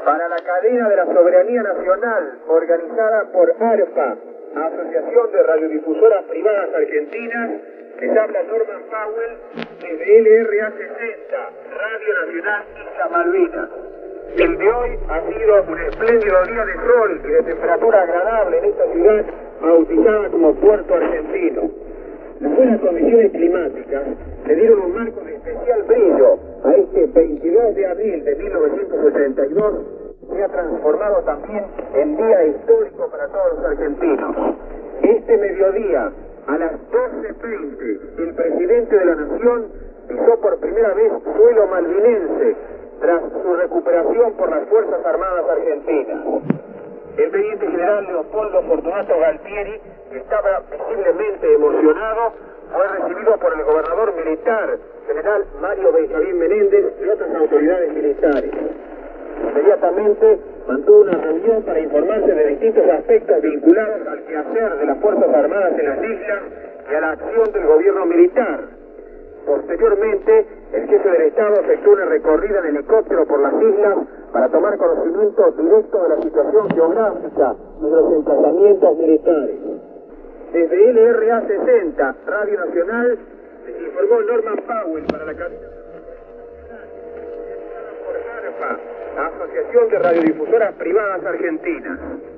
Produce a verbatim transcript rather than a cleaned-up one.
para la cadena de la soberanía nacional, organizada por ARPA, Asociación de Radiodifusoras Privadas Argentinas, les habla Norman Powell desde L R A sesenta, Radio Nacional Islas Malvinas. El de hoy ha sido un espléndido día de sol y de temperatura agradable en esta ciudad bautizada como Puerto Argentino. Las buenas condiciones climáticas le dieron un marco de especial brillo a este veintidós de abril de mil novecientos ochenta y dos, que ha transformado también en día histórico para todos los argentinos. Este mediodía, a las doce veinte, el presidente de la Nación pisó por primera vez suelo malvinense tras su recuperación por las Fuerzas Armadas Argentinas. El teniente general Leopoldo Fortunato Galtieri, que estaba visiblemente emocionado, fue recibido por el gobernador militar, general Mario Benjamín Menéndez, y otras autoridades militares. Inmediatamente mantuvo una reunión para informarse de distintos aspectos vinculados al quehacer de las Fuerzas Armadas en las islas y a la acción del gobierno militar. Posteriormente, el jefe del Estado efectuó una recorrida en helicóptero por las islas para tomar conocimiento directo de la situación geográfica y de los emplazamientos militares. Desde L R A sesenta, Radio Nacional, les informó Norman Powell para la cadena por ARPA, Asociación de Radiodifusoras Privadas Argentinas.